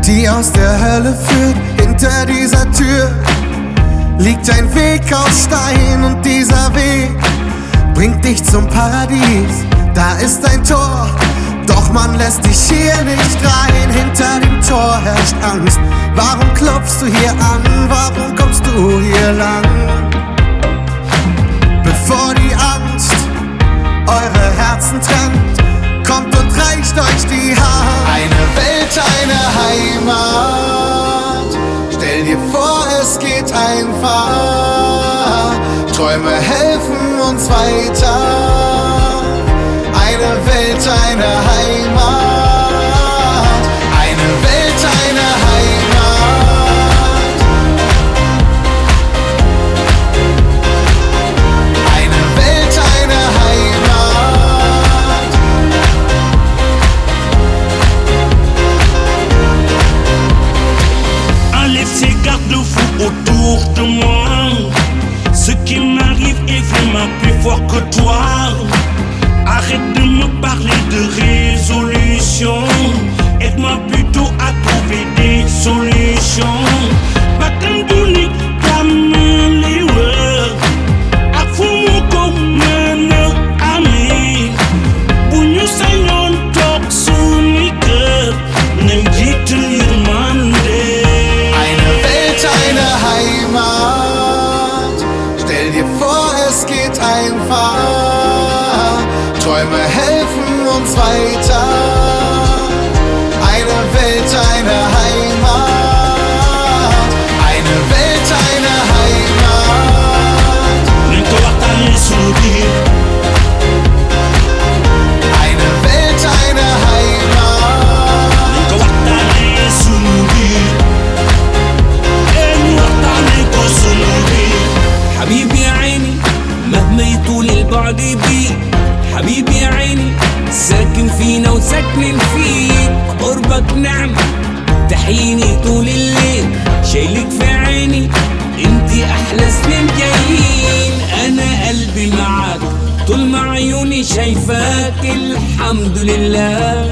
die aus der Hölle führt. Hinter dieser Tür liegt ein Weg aus Stein und dieser Weg bringt dich zum Paradies. Da ist ein Tor, doch man lässt dich hier nicht rein. Hinter dem Tor herrscht Angst. Warum klopfst du hier an? Warum kommst du hier lang? Bevor die Angst eure Herzen trennt, kommt und reicht euch die Hand. Eine Welt, eine Heimat. Stell dir vor, es geht einfach. Träume helfen uns weiter. Eine Welt, eine Heimat. Eine Welt, eine Heimat. Eine Welt, eine Heimat. Enlève ces garde-fous autour de moi. Ce qui m'arrive est vraiment plus fort que toi. Arrête de me parler de résolution. Aide-moi plutôt à trouver des solutions. Bakkan duni tamali wër ak fu mu ko mën a amee. Bu ñu sañoon toog suñu kër nañ jiital yërmande. Eine Welt, eine Heimat. Stell dir vor, es geht einfach. Träume helfen uns weiter. Eine Welt, eine Heimat. Eine Welt, eine Heimat. Nañ ko waxtaanee suñu biir. Eine Welt, eine Heimat. Nañ ko waxtaanee suñu biir. ñu waxtaanee ko suñu biir. حبيبي يا عيني مهما يطول البعد بيك. حبيبي يا عيني ساكن فينا وساكنين فيك. قربك نعمة تحييني طول الليل. شايلك في عيني انتي احلى سنين جايين. انا قلبي معاك طول ما عيوني شايفاك. الحمد لله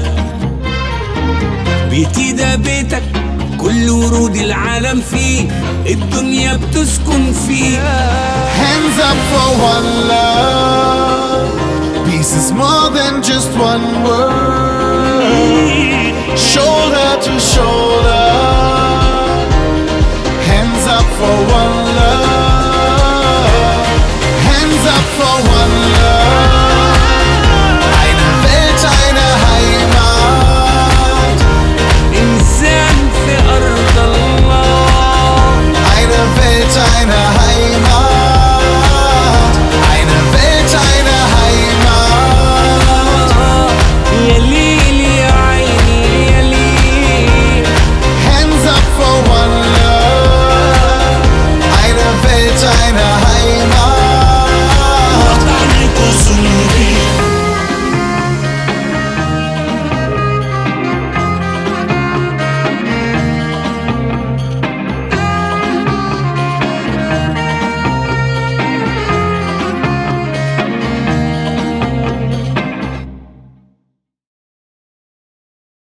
بيتي ده بيتك كل ورود العالم فيه. الدنيا بتسكن فيه. Hands up for one love. Peace is more than just one word.